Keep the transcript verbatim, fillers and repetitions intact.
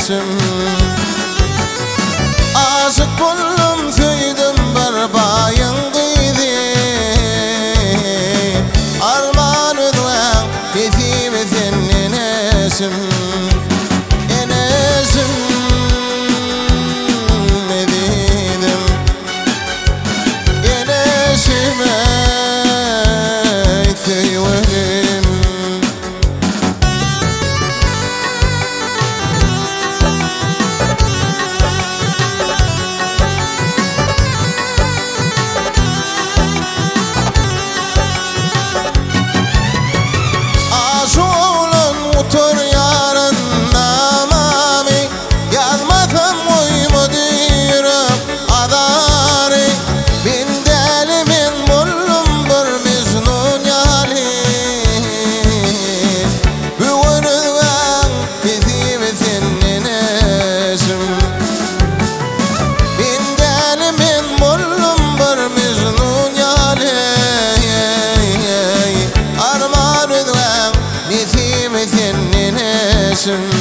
nesim. Aşık buldum söydim bir bayın kıydı. Arman ödüğen bizim senin nesim. Enesim ededim. Enesime söylerim. Otur yarında mami, yazmasam uyumu diyorum adarı. Bin delimin buldum bir Mecnun yali. Bugününden bizim senin esim. Bin delimin buldum bir Mecnun yali. Arman ödüğen bizim senin nesim.